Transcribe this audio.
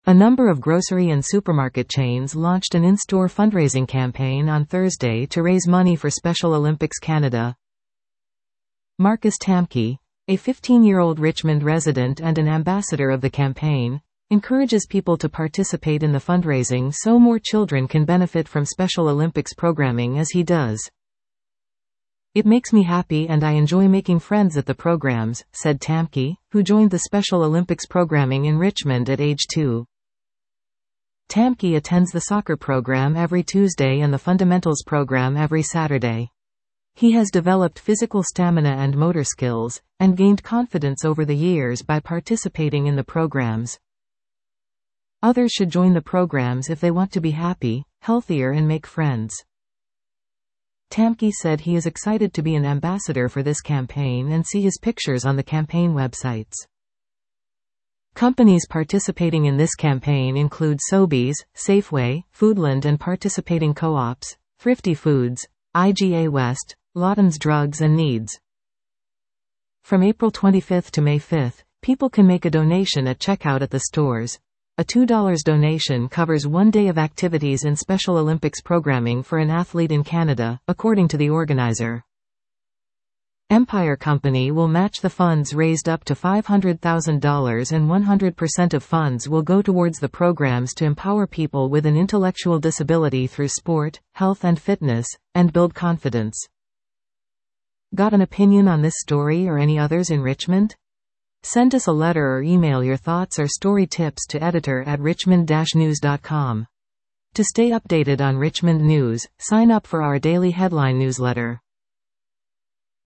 A number of grocery and supermarket chains launched an in-store fundraising campaign on Thursday to raise money for Special Olympics Canada. Marcus Tamke, a 15-year-old Richmond resident and an ambassador of the campaign, encourages people to participate in the fundraising so more children can benefit from Special Olympics programming as he does. "It makes me happy and I enjoy making friends at the programs," said Tamke, who joined the Special Olympics programming in Richmond at age 2. Tamke attends the soccer program every Tuesday and the fundamentals program every Saturday. He has developed physical stamina and motor skills, and gained confidence over the years by participating in the programs. Others should join the programs if they want to be happy, healthier and make friends. Tamke said he is excited to be an ambassador for this campaign and see his pictures on the campaign websites. Companies participating in this campaign include Sobeys, Safeway, Foodland and participating co-ops, Thrifty Foods, IGA West, Lawton's Drugs and Needs. From April 25 to May 5, people can make a donation at checkout at the stores. A $2 donation covers 1 day of activities in Special Olympics programming for an athlete in Canada, according to the organizer. Empire Company will match the funds raised up to $500,000 and 100% of funds will go towards the programs to empower people with an intellectual disability through sport, health and fitness, and build confidence. Got an opinion on this story or any others in Richmond? Send us a letter or email your thoughts or story tips to editor@richmond-news.com. To stay updated on Richmond news, sign up for our daily headline newsletter.